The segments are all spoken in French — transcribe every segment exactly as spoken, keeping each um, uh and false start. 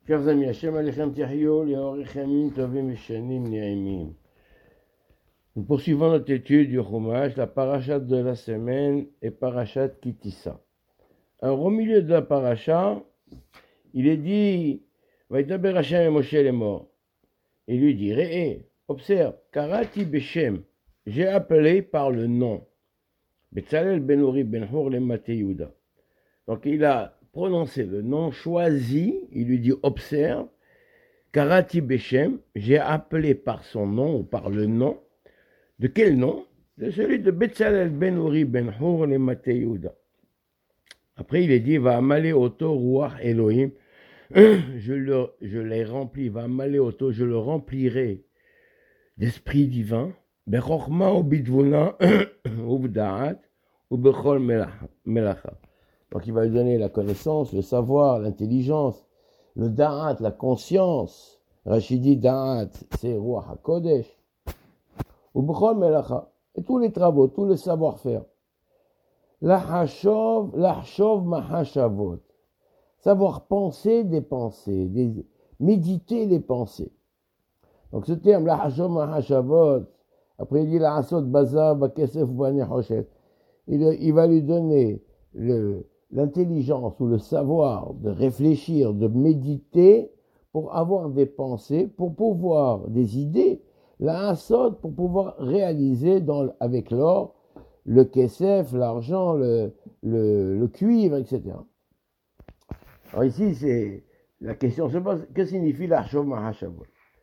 Chers amis, Hashem Alechem Tihyou, Leorechem Tovim Shanim Ne'emim. Nous poursuivons notre étude du Chumash, la parashat de la semaine est parashat Kitissa. Alors au milieu de la parasha, il est dit, Vaïtaber Hashem et Moshe est mort. Il lui dit, Réé, observe, Karati Beshem, j'ai appelé par le nom. Betzalel ben Uri ben Hur le Mate Yehuda. Donc il a prononcé le nom choisi, il lui dit observe, Karati Beshem, j'ai appelé par son nom ou par le nom. De quel nom? De celui de Betzalel ben Uri ben Hur le Mate Yehuda. Après il est dit, va amaler auto Ruach Elohim, je, le, je l'ai rempli, va amaler auto, je le remplirai d'esprit divin, Bechorma ou Bidvuna ou B'da'at ou Bechol Melacha. Donc il va lui donner la connaissance, le savoir, l'intelligence, le da'at, la conscience. Rachidi da'at, c'est Ruach HaKodesh. Ou b'chol melacha, et tous les travaux, tout le savoir-faire. L'achashov, l'achashov mahashavot. Savoir penser des pensées, des, méditer les pensées. Donc ce terme, l'achashov mahashavot, après il dit l'asot bazav, bakesef bani hoshet. Il, il va lui donner le l'intelligence ou le savoir de réfléchir, de méditer pour avoir des pensées, pour pouvoir des idées, la hasod pour pouvoir réaliser dans, avec l'or, le kesef, l'argent, le, le, le cuivre, et cetera. Alors ici, c'est la question se pose, que signifie l'achov mahashavot?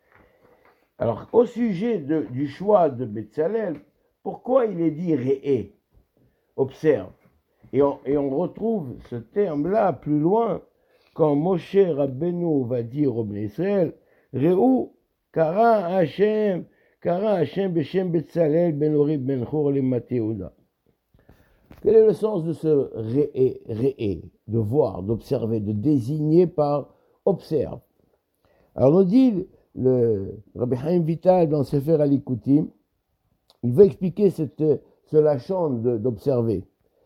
Alors, au sujet de, du choix de Betzalel, pourquoi il est dit réé? Observe. Et on, et on retrouve ce terme-là plus loin, quand Moshe Rabbeinu va dire au Bnei Israël, Réou, Kara Hashem, Kara Hashem Beshem Betzalel Ben Uri Ben Hur le Mate Yehuda. Quel est le sens de ce réé, réé, de voir, d'observer, de désigner par observe? Alors nous dit le Rabbi Chaim Vital dans Sefer Alikutim, il veut expliquer cette, ce lachon d'observer.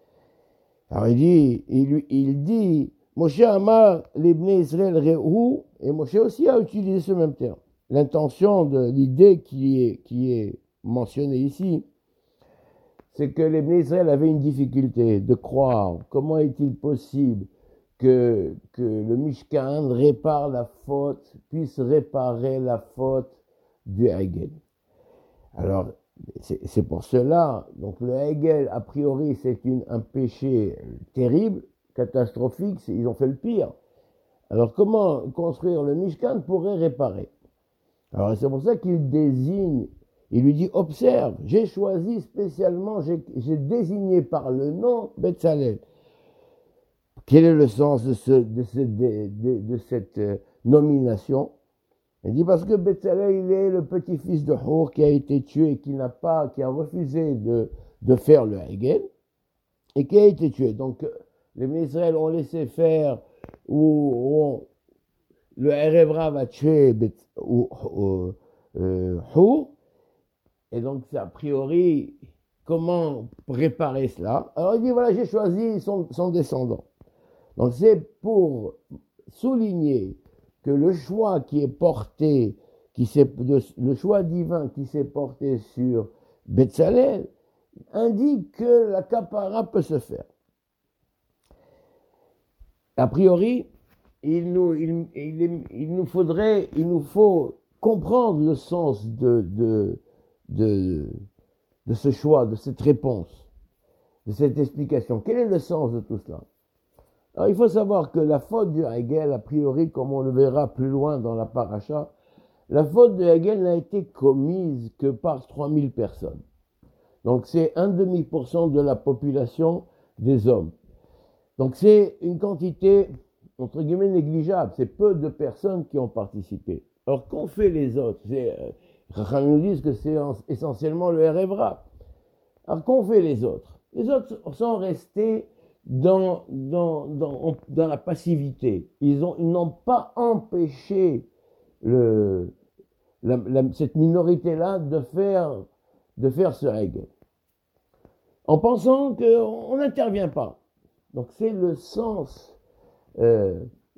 Alors il dit, il, il dit, Moshe Amar, les Bnei Israël Réhou, et Moshe aussi a utilisé ce même terme. L'intention de l'idée qui est, qui est mentionnée ici, c'est que les Bnei Israël avaient une difficulté de croire. Comment est-il possible que, que le Mishkan répare la faute, puisse réparer la faute du Hegel? Alors, C'est, c'est pour cela, donc le Hegel, a priori, c'est une, un péché terrible, catastrophique, ils ont fait le pire. Alors comment construire le Mishkan pourrait réparer? Alors c'est pour ça qu'il désigne, il lui dit, observe, j'ai choisi spécialement, j'ai, j'ai désigné par le nom Betzalel. Quel est le sens de, ce, de, ce, de, de, de cette euh, nomination? Il dit parce que Betzalel, il est le petit-fils de Hur qui a été tué, qui n'a pas, qui a refusé de, de faire le Hegel, et qui a été tué. Donc, les Israël ont laissé faire, où, le Erevra va tuer ou, ou, euh, Hur, et donc, a priori, comment réparer cela? Alors, il dit, voilà, j'ai choisi son, son descendant. Donc, c'est pour souligner que le choix qui est porté, qui s'est, de, le choix divin qui s'est porté sur Betzalel, indique que la kapara peut se faire. A priori, il nous, il, il, il nous faudrait, il nous faut comprendre le sens de, de, de, de ce choix, de cette réponse, de cette explication. Quel est le sens de tout cela? Alors, il faut savoir que la faute du Hegel, a priori, comme on le verra plus loin dans la paracha, la faute de Hegel n'a été commise que par trois mille personnes. Donc, c'est un virgule cinq pour cent de la population des hommes. Donc, c'est une quantité, entre guillemets, négligeable. C'est peu de personnes qui ont participé. Alors, qu'ont fait les autres? Racham nous dit que c'est essentiellement le Erevra. Alors, qu'ont fait les autres? Les autres sont restés Dans, dans, dans, dans la passivité. Ils, ont, ils n'ont pas empêché le, la, la, cette minorité-là de faire, de faire ce Hegel. En pensant qu'on n'intervient pas. Donc c'est le sens euh,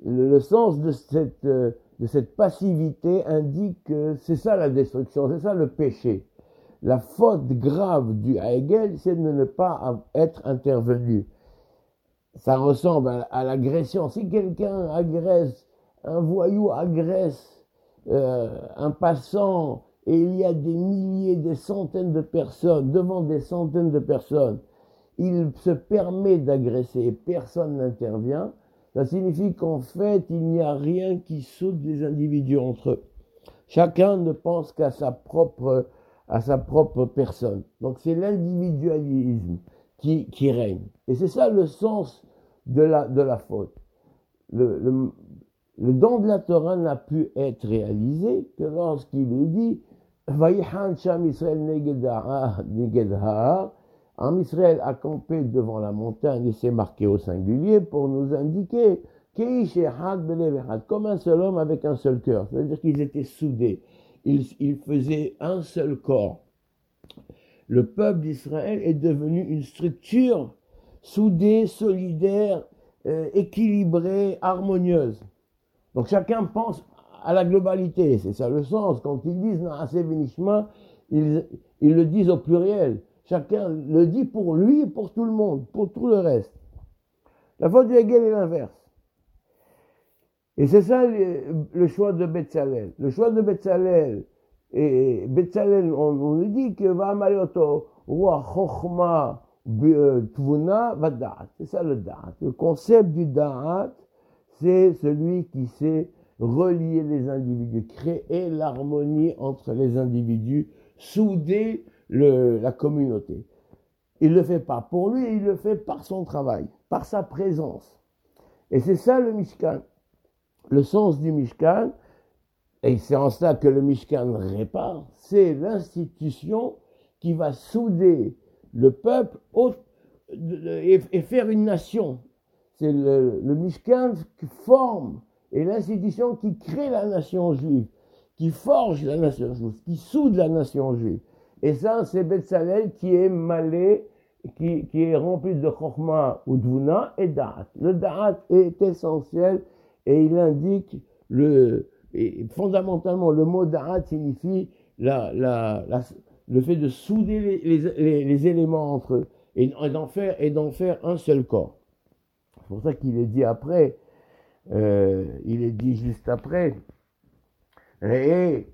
le, le sens de cette, euh, de cette passivité indique que c'est ça la destruction, c'est ça le péché. La faute grave du Hegel, c'est de ne pas être intervenu. Ça ressemble à, à l'agression. Si quelqu'un agresse, un voyou agresse euh, un passant, et il y a des milliers, des centaines de personnes, devant des centaines de personnes, il se permet d'agresser et personne n'intervient, ça signifie qu'en fait, il n'y a rien qui soude les individus entre eux. Chacun ne pense qu'à sa propre, à sa propre personne. Donc c'est l'individualisme qui, qui règne. Et c'est ça le sens de la, de la faute. Le, le, le don de la Torah n'a pu être réalisé que lorsqu'il est dit Vayihan Sham Israël Neged Ha'ar, Am Israël a campé devant la montagne, et c'est marqué au singulier pour nous indiquer Keish Echad Belev Echad, comme un seul homme avec un seul cœur. C'est-à-dire qu'ils étaient soudés. Ils, ils faisaient un seul corps. Le peuple d'Israël est devenu une structure soudée, solidaire, euh, équilibrée, harmonieuse. Donc chacun pense à la globalité, c'est ça le sens. Quand ils disent Naaseh Benishma, ils, ils le disent au pluriel. Chacun le dit pour lui et pour tout le monde, pour tout le reste. La faute du Hegel est l'inverse. Et c'est ça le, le choix de Betzalel. Le choix de Betzalel, et Betzalel, on, on lui dit que va Mayoto, wa Chochma, Tvuna, va Da'at. C'est ça le Da'at. Le concept du Da'at, c'est celui qui sait relier les individus, créer l'harmonie entre les individus, souder le, la communauté. Il ne le fait pas pour lui, il le fait par son travail, par sa présence. Et c'est ça le Mishkan. Le sens du Mishkan, et c'est en cela que le Mishkan répare, c'est l'institution qui va souder le peuple au, et, et faire une nation. C'est le, le Mishkan qui forme, et l'institution qui crée la nation juive, qui forge la nation juive, qui soude la nation juive. Et ça, c'est Betzalel qui est malé, qui, qui est rempli de Chokhmah ou Dvuna et Da'at. Le Da'at est essentiel et il indique, le, et fondamentalement, le mot Da'at signifie la, la, la, le fait de souder les, les, les, les éléments entre eux et d'en faire, et d'en faire un seul corps. C'est pour ça qu'il est dit après, euh, il est dit juste après, et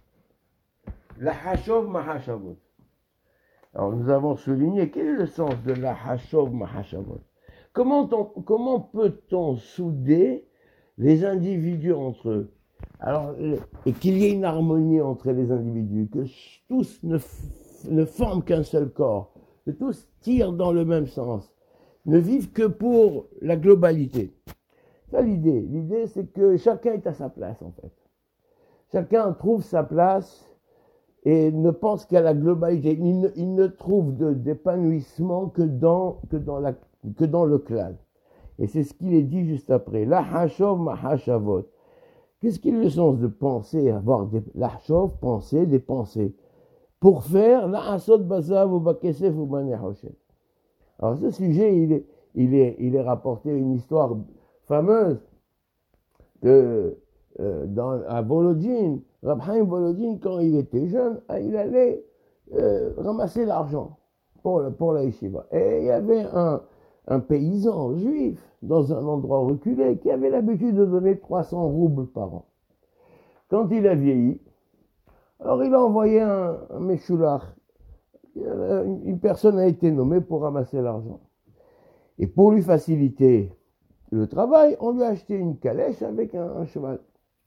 la hashov mahashavot. Alors nous avons souligné quel est le sens de la hashov mahashavot. Comment, on, comment peut-on souder les individus entre eux? Alors, et qu'il y ait une harmonie entre les individus, que tous ne, ne forment qu'un seul corps, que tous tirent dans le même sens, ne vivent que pour la globalité. C'est l'idée. L'idée, c'est que chacun est à sa place, en fait. Chacun trouve sa place et ne pense qu'à la globalité. Il ne, il ne trouve de, d'épanouissement que dans, que, dans la, que dans le clan. Et c'est ce qu'il est dit juste après. La hashov ma hashavot. Qu'est-ce qu'il est le sens de penser, avoir des la hashov, penser, des pensées, pour faire la asod bazav ou bakesef ou banehoshet. Alors ce sujet, il est, il est, il est rapporté une histoire fameuse que euh, dans, à Volodine, Rab Chaim Volodine, quand il était jeune, il allait euh, ramasser l'argent pour, pour la yeshiva. Et il y avait un, un paysan juif dans un endroit reculé qui avait l'habitude de donner trois cents roubles par an. Quand il a vieilli, alors il a envoyé un, un méchoulach. Une personne a été nommée pour ramasser l'argent. Et pour lui faciliter le travail, on lui a acheté une calèche avec un, un cheval.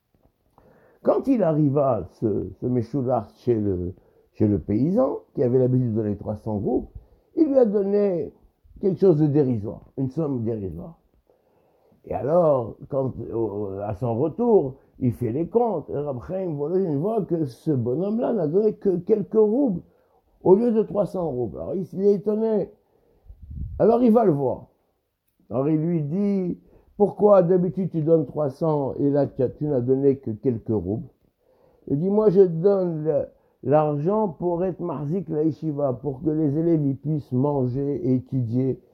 Quand il arriva, ce, ce méchoulach, chez le, chez le paysan, qui avait l'habitude de donner trois cents roubles, il lui a donné quelque chose de dérisoire, une somme dérisoire. Et alors, quand, à son retour, il fait les comptes. Rab Chaim Volodine voit que ce bonhomme-là n'a donné que quelques roubles au lieu de trois cents roubles. Alors il est étonné. Alors il va le voir. Alors il lui dit, pourquoi d'habitude tu donnes trois cents et là tu n'as donné que quelques roubles? Il dit, moi je donne l'argent pour être marzik la yeshiva, pour que les élèves y puissent manger et étudier.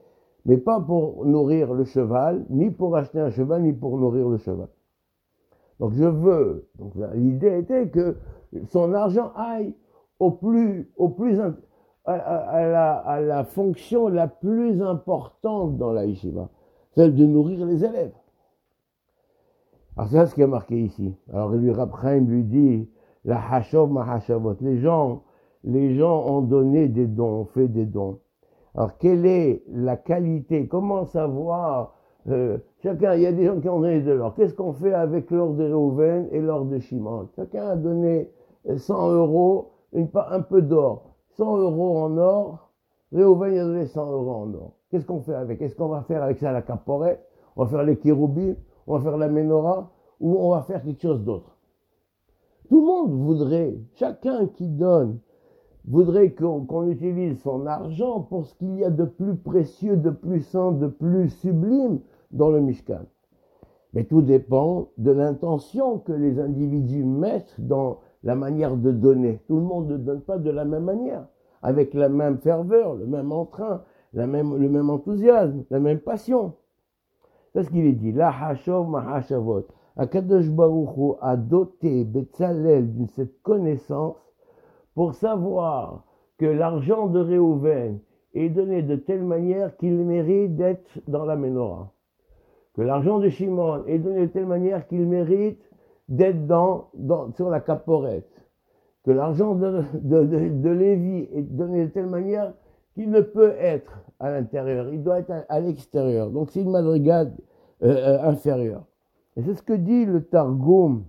mais pas pour nourrir le cheval, ni pour acheter un cheval, ni pour nourrir le cheval. Donc je veux, donc l'idée était que son argent aille au plus, au plus à, à, à, la, à la fonction la plus importante dans la yeshiva, celle de nourrir les élèves. Alors c'est ce qui est marqué ici. Alors lui, Rab Chaim lui dit, la hashov ma hashavot, les gens, les gens ont donné des dons, ont fait des dons. Alors quelle est la qualité, comment savoir, euh, chacun, il y a des gens qui ont donné de l'or. Qu'est-ce qu'on fait avec l'or de Reuven et l'or de Shimon? Chacun a donné cent euros, une, un peu d'or. cent euros en or, Reuven a donné cent euros en or. Qu'est-ce qu'on fait avec? Est-ce qu'on va faire avec ça la caporette? On va faire les kéroubim? On va faire la menorah? Ou on va faire quelque chose d'autre? Tout le monde voudrait, chacun qui donne, voudrait qu'on qu'on utilise son argent pour ce qu'il y a de plus précieux, de plus saint, de plus sublime dans le Mishkan. Mais tout dépend de l'intention que les individus mettent dans la manière de donner. Tout le monde ne donne pas de la même manière, avec la même ferveur, le même entrain, la même, le même enthousiasme, la même passion. C'est ce qu'il est dit. La hashov ma hashavot. Akadosh Baruch Hu a doté Betzalel d'une cette connaissance pour savoir que l'argent de Réhouven est donné de telle manière qu'il mérite d'être dans la menorah. Que l'argent de Shimon est donné de telle manière qu'il mérite d'être dans, dans, sur la caporette. Que l'argent de, de, de, de Lévi est donné de telle manière qu'il ne peut être à l'intérieur, il doit être à, à l'extérieur. Donc c'est une madrigade euh, euh, inférieure. Et c'est ce que dit le Targum,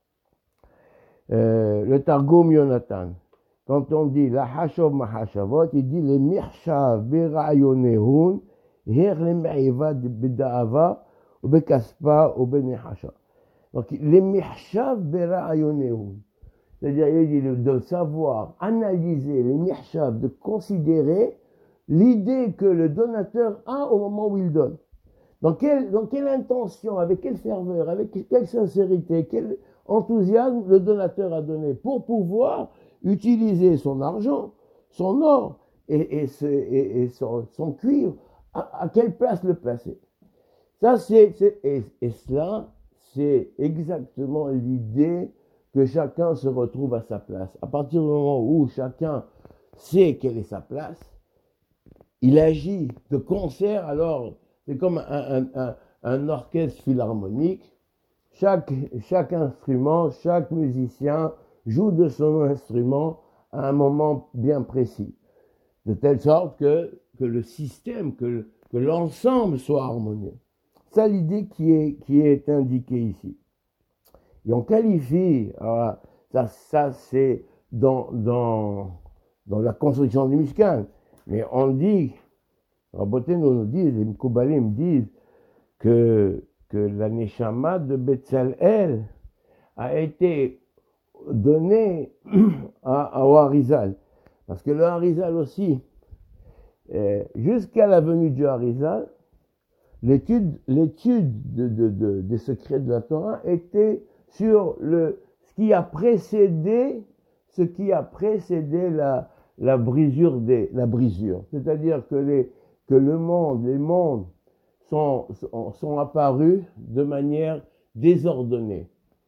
euh, le Targum Yonatan. Quand on dit la hashov ma hashavot, il dit le mirchav berayonehun, her le me'iva beda'ava, ou bekaspa, ou benehasha. Donc, les mirchav berayonehun. C'est-à-dire, il dit de savoir, analyser les mirchav, de considérer l'idée que le donateur a au moment où il donne. Dans quelle, dans quelle intention, avec quelle ferveur, avec quelle sincérité, quel enthousiasme le donateur a donné pour pouvoir utiliser son argent, son or et, et, ce, et, et son, son cuivre, à, à quelle place le placer. Ça, c'est, c'est, et, et cela, c'est exactement l'idée que chacun se retrouve à sa place. À partir du moment où chacun sait quelle est sa place, il agit de concert. Alors c'est comme un, un, un, un orchestre philharmonique. Chaque, chaque instrument, chaque musicien joue de son instrument à un moment bien précis, de telle sorte que, que le système, que, que l'ensemble soit harmonieux. C'est l'idée qui est, qui est indiquée ici. Et on qualifie, alors ça, ça c'est dans, dans, dans la construction du Mishkan, mais on dit, Rabboté nous dit, les Mkoubalim disent que, que la Neshama de Betzalel a été donnée à, à Harizal. Parce que le Harizal aussi, euh, jusqu'à la venue du Harizal, l'étude, l'étude de, de, de, des secrets de la Torah était sur le, ce qui a précédé, ce qui a précédé la, la brisure des, la brisure. C'est-à-dire que les, que le monde, les mondes sont, sont, sont apparus de manière désordonnée.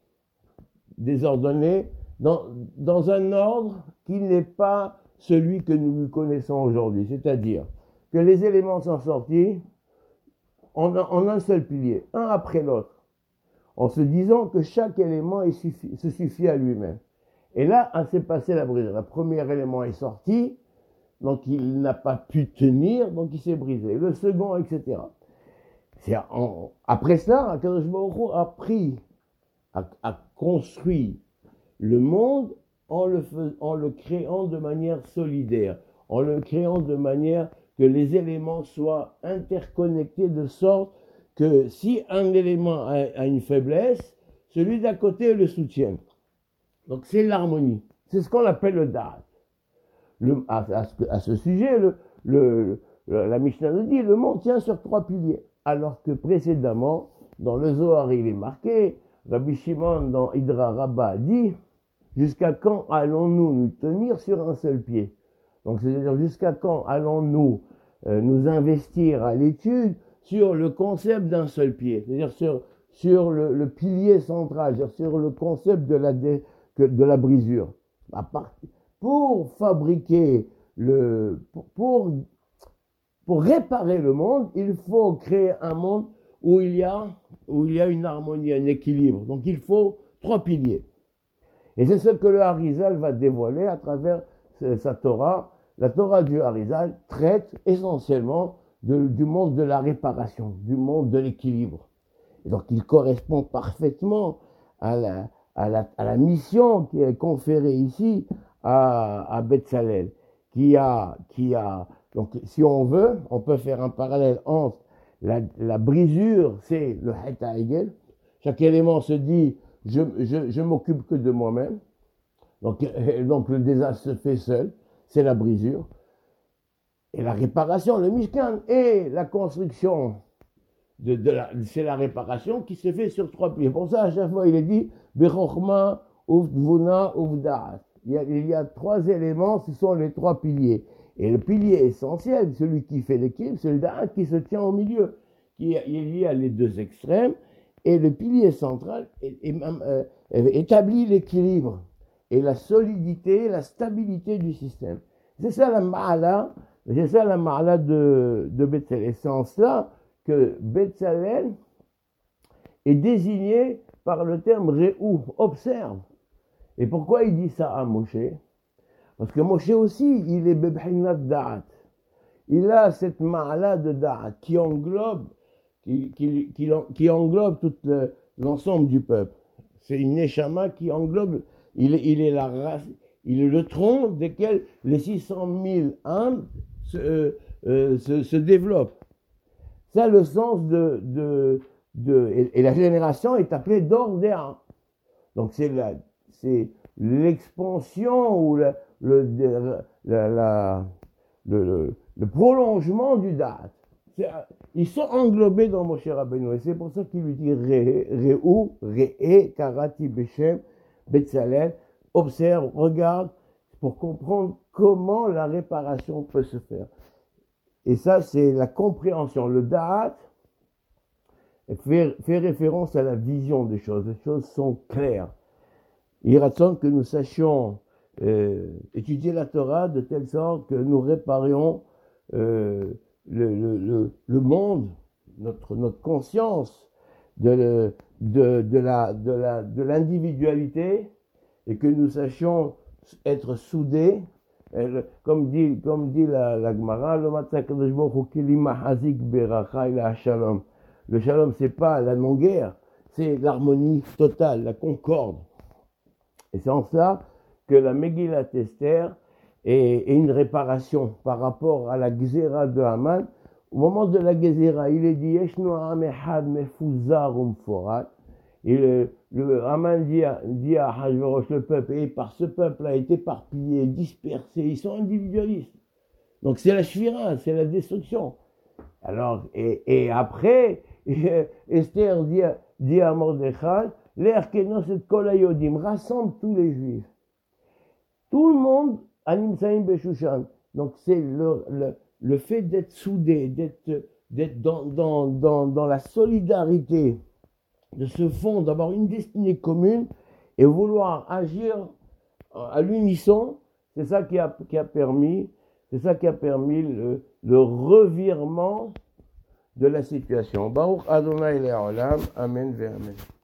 Désordonnée dans, dans un ordre qui n'est pas celui que nous connaissons aujourd'hui. C'est-à-dire que les éléments sont sortis en, en un seul pilier, un après l'autre, en se disant que chaque élément est suffi, se suffit à lui-même. Et là, s'est passé la brisure. Le premier élément est sorti, donc il n'a pas pu tenir, donc il s'est brisé. Le second, et cetera. C'est en, après cela, Akadosh Baruch Hu a pris, a, a construit le monde en le, fais, en le créant de manière solidaire, en le créant de manière que les éléments soient interconnectés de sorte que si un élément a, a une faiblesse, celui d'à côté le soutient. Donc c'est l'harmonie. C'est ce qu'on appelle le Da'at. Le, à, à, à ce sujet, le, le, le, la Mishnah nous dit le monde tient sur trois piliers. Alors que précédemment, dans le Zohar, il est marqué, Rabbi Shimon dans Hydra Rabbah dit, jusqu'à quand allons-nous nous tenir sur un seul pied? Donc c'est-à-dire jusqu'à quand allons-nous euh, nous investir à l'étude sur le concept d'un seul pied, c'est-à-dire sur, sur le, le pilier central, c'est-à-dire sur le concept de la, dé, de la brisure. À part, pour fabriquer le... Pour, pour, pour réparer le monde, il faut créer un monde où il y a, où il y a une harmonie, un équilibre. Donc il faut trois piliers. Et c'est ce que le Harizal va dévoiler à travers sa Torah. La Torah du Harizal traite essentiellement de, du monde de la réparation, du monde de l'équilibre. Et donc il correspond parfaitement à la, à la, à la mission qui est conférée ici à, à Betzalel, qui a, qui a, donc si on veut, on peut faire un parallèle entre la, la brisure, c'est le Heta Egel. Chaque élément se dit, je, je, je m'occupe que de moi-même. Donc, donc le désastre se fait seul, c'est la brisure. Et la réparation, le Mishkan, et la construction, de, de la, c'est la réparation qui se fait sur trois piliers. Pour ça, à chaque fois, il est dit, Bechokma, Uvdvuna, Uvda'at. Il y a, il y a trois éléments, ce sont les trois piliers. Et le pilier essentiel, celui qui fait l'équilibre, c'est le Da'at qui se tient au milieu, qui est lié à les deux extrêmes. Et le pilier central est, est, euh, établit l'équilibre et la solidité, la stabilité du système. C'est ça la ma'ala, c'est ça la ma'ala de, de Betzalel. C'est en cela que Betzalel est désigné par le terme Réou, observe. Et pourquoi il dit ça à Moshe? Parce que Moshe aussi, il est Bebhinat Da'at. Il a cette ma'ala de Da'at qui englobe, qui, qui, qui, qui englobe tout le, l'ensemble du peuple. C'est une neshama qui englobe, il, il est la race, il est le tronc desquels les six cent mille âmes se, euh, se, se développent. Ça, le sens de, de, de et, et la génération est appelée Dordéa. Donc c'est la, c'est l'expansion ou la, le, la, la, le, le, le prolongement du Da'at. Ils sont englobés dans Moshe Rabbeinu. Et c'est pour ça qu'il lui dit Réou, Réé, Karati, Beshem, Betzalel. Observe, regarde, pour comprendre comment la réparation peut se faire. Et ça, c'est la compréhension. Le Da'at fait, fait référence à la vision des choses. Les choses sont claires. Il attend que nous sachions euh, étudier la Torah de telle sorte que nous réparions euh, le, le, le, le monde, notre, notre conscience de, de, de, la, de, la, de l'individualité et que nous sachions être soudés. Comme dit, comme dit la, la Gemara, le shalom, c'est pas la non-guerre, c'est l'harmonie totale, la concorde. Et c'est en cela que la Megillat Esther est, est une réparation par rapport à la Gzera de Haman. Au moment de la Gzera, il est dit Yeshnu Am Echad Mefuzar Umforat. Et le, le Haman dit à, dit à Hachverosh, le peuple, et par ce peuple a été éparpillé, dispersé, ils sont individualistes. Donc c'est la shvira, c'est la destruction. Alors, et, et après, Esther dit, dit à Mordechai, l'Erkenos et Kolayodim, rassemble tous les juifs. Tout le monde à Nimsaïm Beshushan. Donc c'est le, le, le fait d'être soudé, d'être, d'être dans, dans, dans, dans la solidarité, de se fondre, d'avoir une destinée commune et vouloir agir à l'unisson, c'est ça qui a, qui a permis, c'est ça qui a permis le, le revirement de la situation. Baruch Adonai Le'olam, Amen ve Amen.